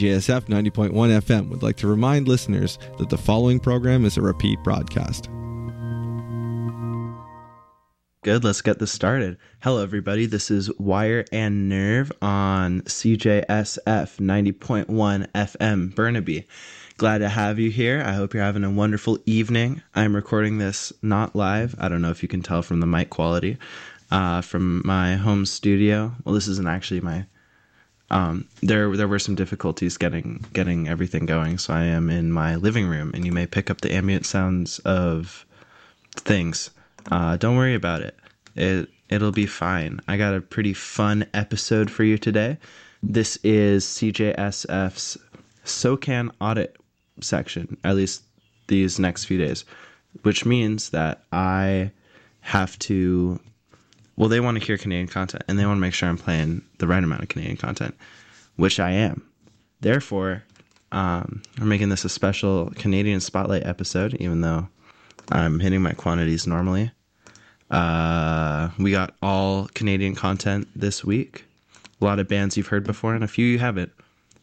GSF 90.1 FM would like to remind listeners that the following program is a repeat broadcast. Good, let's get this started. Hello, everybody. This is Wire and Nerve on CJSF 90.1 FM, Burnaby. Glad to have you here. I hope you're having a wonderful evening. I'm recording this not live. I don't know if you can tell from the mic quality from my home studio. Well, this isn't actually my... There were some difficulties getting everything going, so I am in my living room, and you may pick up the ambient sounds of things. Don't worry about it. It'll be fine. I got a pretty fun episode for you today. This is CJSF's SOCAN audit section, at least these next few days, which means that I have to... Well, they want to hear Canadian content, and they want to make sure I'm playing the right amount of Canadian content, which I am. Therefore, I'm making this a special Canadian Spotlight episode, even though I'm hitting my quantities normally. We got all Canadian content this week. A lot of bands you've heard before, and a few you haven't.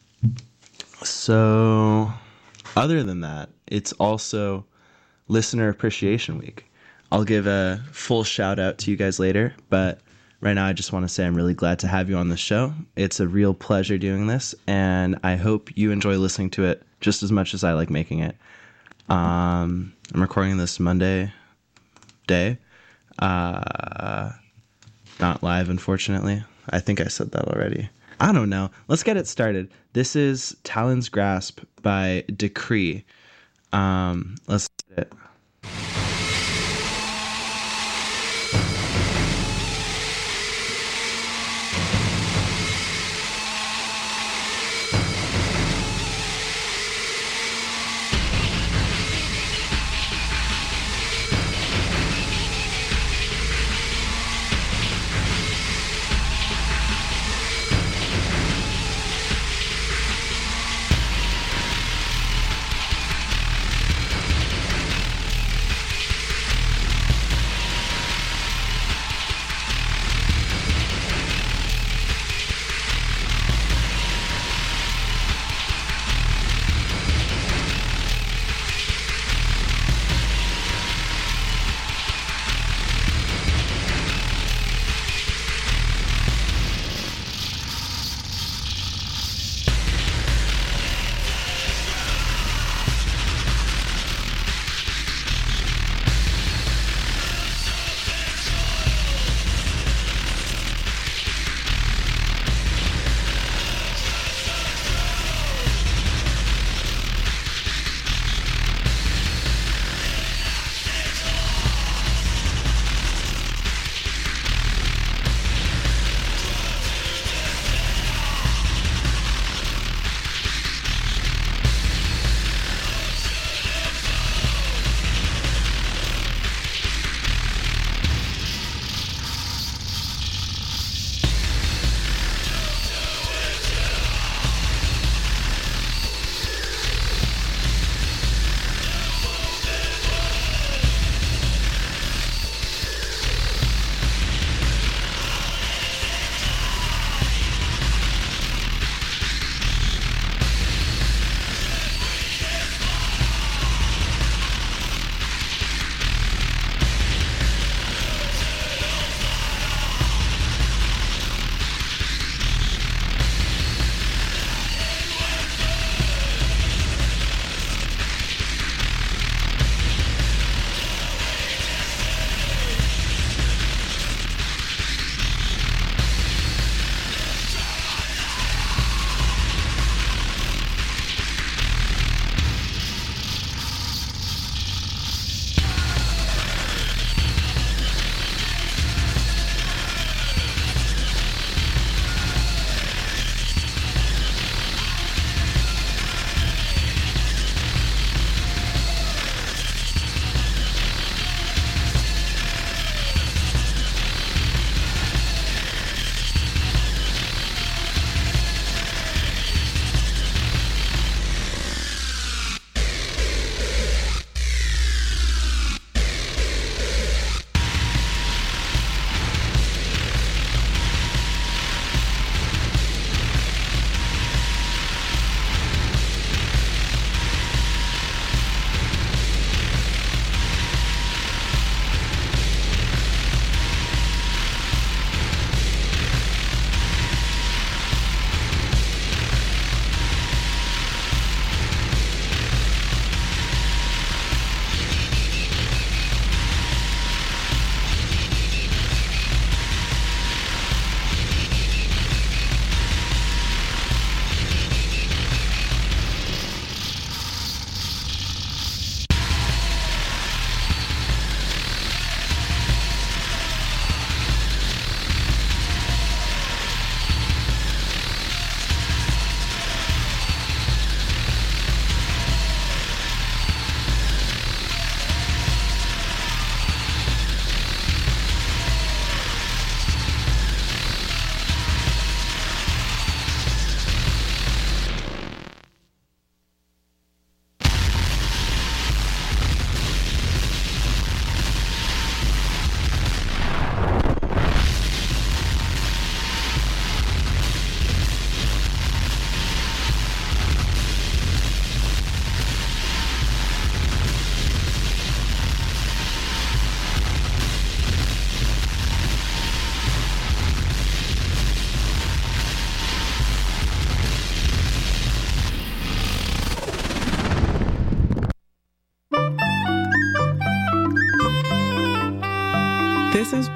So, other than that, it's also Listener Appreciation Week. I'll give a full shout out to you guys later, but right now I just want to say I'm really glad to have you on the show. It's a real pleasure doing this, and I hope you enjoy listening to it just as much as I like making it. I'm recording this Monday day. Not live, unfortunately. I think I said that already. I don't know. Let's get it started. This is Talon's Grasp by Decree. Let's get it.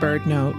Bird Note.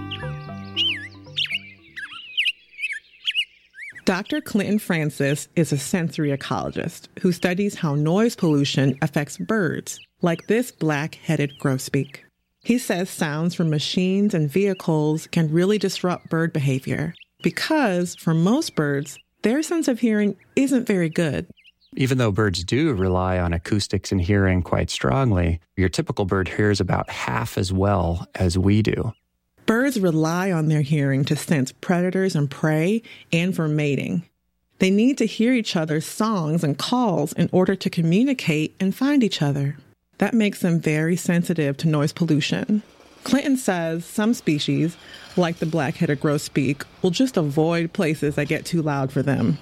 Dr. Clinton Francis is a sensory ecologist who studies how noise pollution affects birds, like this black-headed grosbeak. He says sounds from machines and vehicles can really disrupt bird behavior because, for most birds, their sense of hearing isn't very good. Even though birds do rely on acoustics and hearing quite strongly, your typical bird hears about half as well as we do. Birds rely on their hearing to sense predators and prey and for mating. They need to hear each other's songs and calls in order to communicate and find each other. That makes them very sensitive to noise pollution. Clinton says some species, like the black-headed grosbeak, will just avoid places that get too loud for them.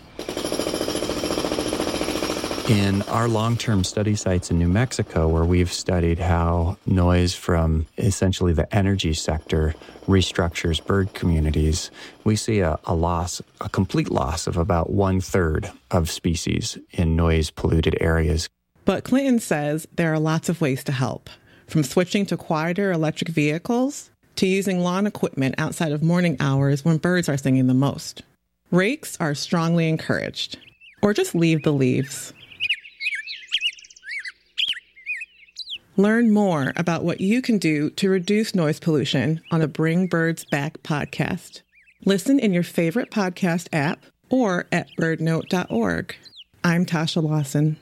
In our long-term study sites in New Mexico, where we've studied how noise from essentially the energy sector restructures bird communities, we see a complete loss of about 1/3 of species in noise-polluted areas. But Clinton says there are lots of ways to help, from switching to quieter electric vehicles to using lawn equipment outside of morning hours when birds are singing the most. Rakes are strongly encouraged, or just leave the leaves. Learn more about what you can do to reduce noise pollution on the Bring Birds Back podcast. Listen in your favorite podcast app or at birdnote.org. I'm Tasha Lawson.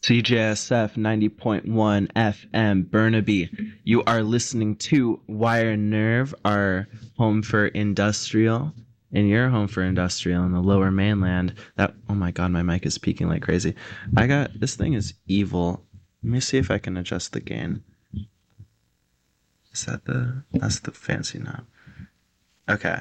CJSF 90.1 FM Burnaby. You are listening to Wire Nerve, our home for industrial, and your home for industrial in the lower mainland. Oh my god, my mic is peaking like crazy. This thing is evil. Let me see if I can adjust the gain. That's the fancy knob. Okay.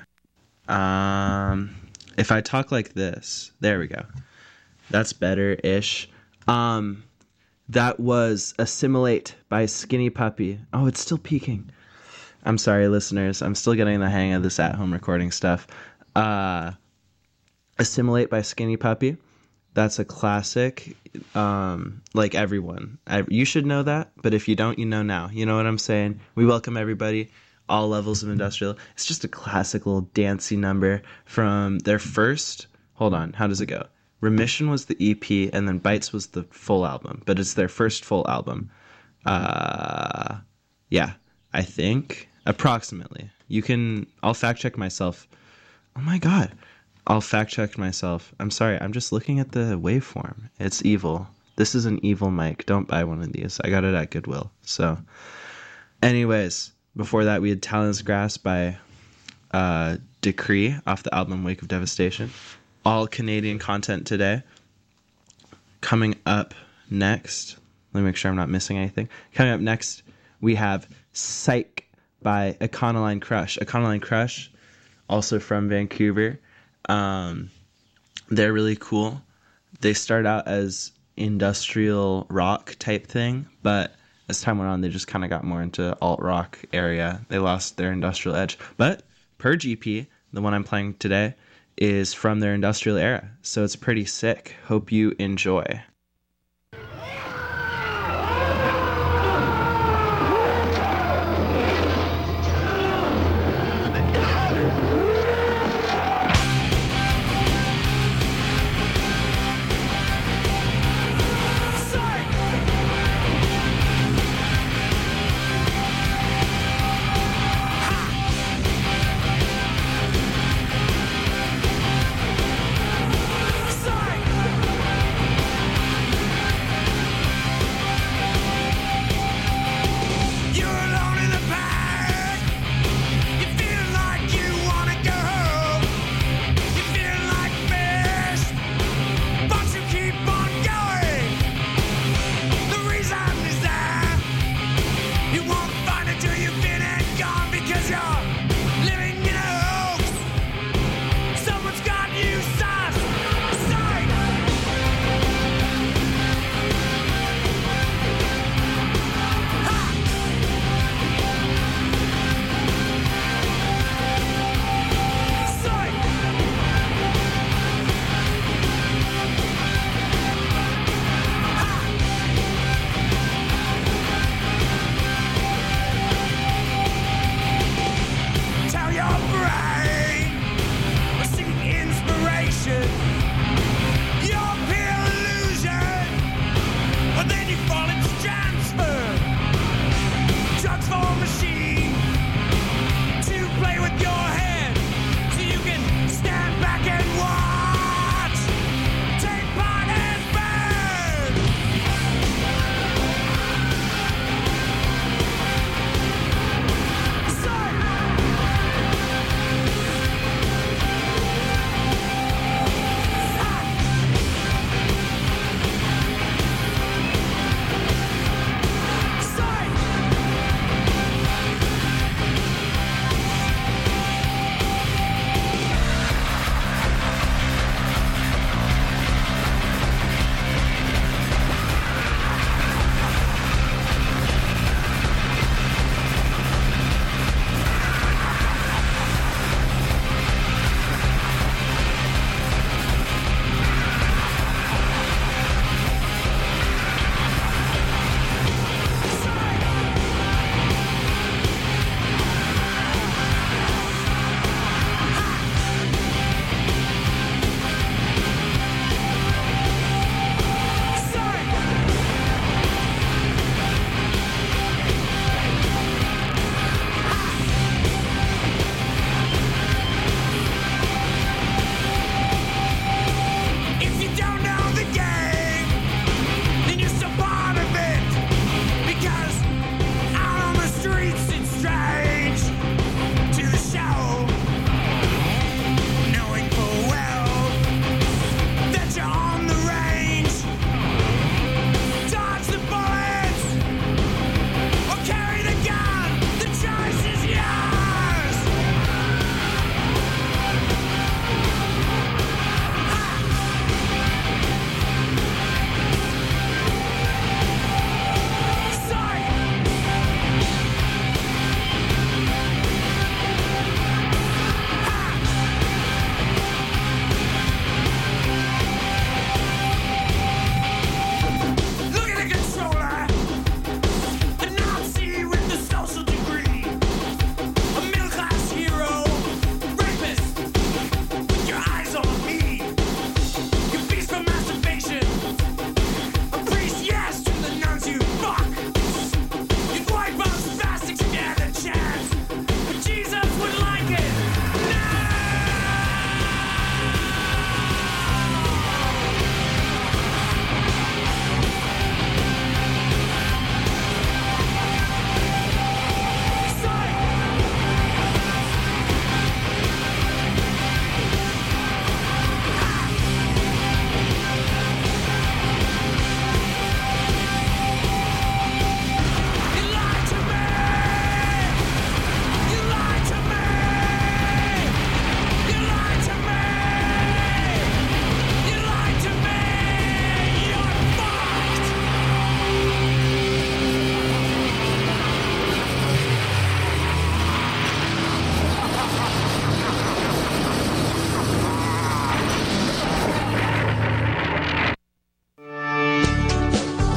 If I talk like this, there we go. That's better-ish. That was Assimilate by Skinny Puppy. Oh, it's still peaking. I'm sorry, listeners. I'm still getting the hang of this at-home recording stuff. Assimilate by Skinny Puppy. That's a classic. Like everyone. You should know that, but if you don't, you know now. You know what I'm saying? We welcome everybody, all levels of industrial. It's just a classic little dancey number from their first... Hold on, how does it go? Remission was the EP, and then Bites was the full album, but it's their first full album. Yeah, I think, approximately. I'll fact check myself. Oh my god, I'll fact check myself. I'm sorry, I'm just looking at the waveform. It's evil. This is an evil mic. Don't buy one of these. I got it at Goodwill. So, anyways, before that we had Talon's Grasp by Decree off the album Wake of Devastation. All Canadian content today. Coming up next, let me make sure I'm not missing anything. Coming up next, we have Psych by Econoline Crush. Econoline Crush, also from Vancouver. They're really cool. They start out as industrial rock type thing, but as time went on, they just kind of got more into alt rock area. They lost their industrial edge. But Purge EP, the one I'm playing today, is from their industrial era, so it's pretty sick. Hope you enjoy.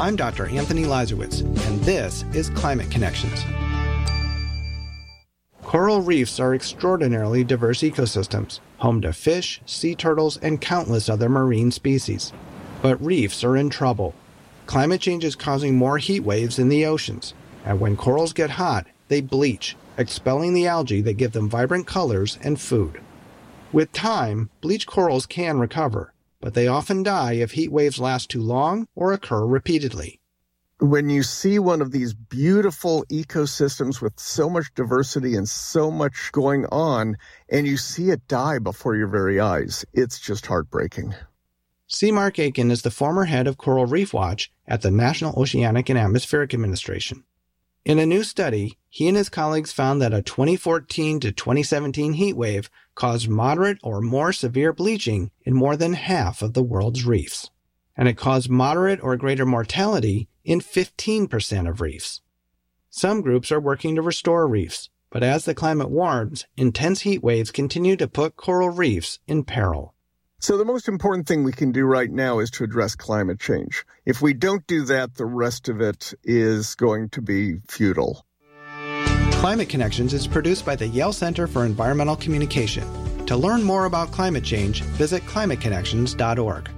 I'm Dr. Anthony Lazarowitz, and this is Climate Connections. Coral reefs are extraordinarily diverse ecosystems, home to fish, sea turtles, and countless other marine species. But reefs are in trouble. Climate change is causing more heat waves in the oceans, and when corals get hot, they bleach, expelling the algae that give them vibrant colors and food. With time, bleached corals can recover, but they often die if heat waves last too long or occur repeatedly. When you see one of these beautiful ecosystems with so much diversity and so much going on, and you see it die before your very eyes, it's just heartbreaking. C. Mark Aiken is the former head of Coral Reef Watch at the National Oceanic and Atmospheric Administration. In a new study, he and his colleagues found that a 2014 to 2017 heat wave caused moderate or more severe bleaching in more than half of the world's reefs. And it caused moderate or greater mortality in 15% of reefs. Some groups are working to restore reefs, but as the climate warms, intense heat waves continue to put coral reefs in peril. So the most important thing we can do right now is to address climate change. If we don't do that, the rest of it is going to be futile. Climate Connections is produced by the Yale Center for Environmental Communication. To learn more about climate change, visit climateconnections.org.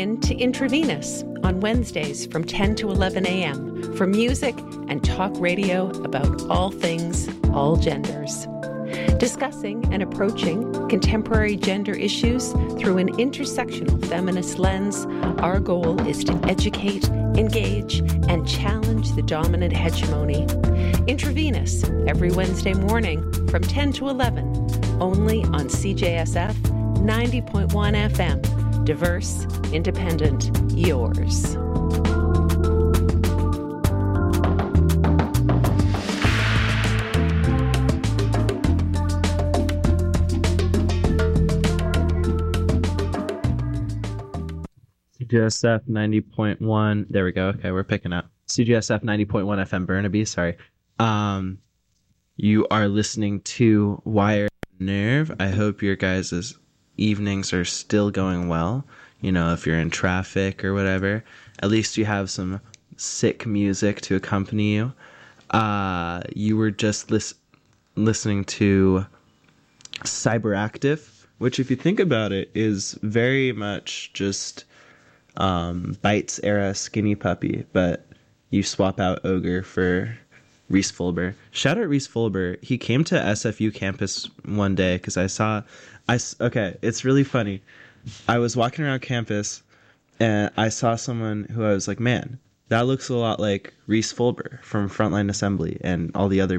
in to Intravenous on Wednesdays from 10 to 11 a.m. for music and talk radio about all things, all genders. Discussing and approaching contemporary gender issues through an intersectional feminist lens, our goal is to educate, engage, and challenge the dominant hegemony. Intravenous, every Wednesday morning from 10 to 11, only on CJSF 90.1 FM. Diverse, independent, yours. CGSF 90.1. There we go. Okay, we're picking up. CGSF 90.1 FM Burnaby. Sorry. You are listening to Wire Nerve. I hope your guys' evenings are still going well. You know, if you're in traffic or whatever, at least you have some sick music to accompany you. You were just listening to Cyberactive, which, if you think about it, is very much just Bites era Skinny Puppy, but you swap out Ogre for Reese Fulber. Shout out Reese Fulber. He came to SFU campus one day because okay, it's really funny. I was walking around campus and I saw someone who I was like, man, that looks a lot like Reese Fulber from Frontline Assembly and all the other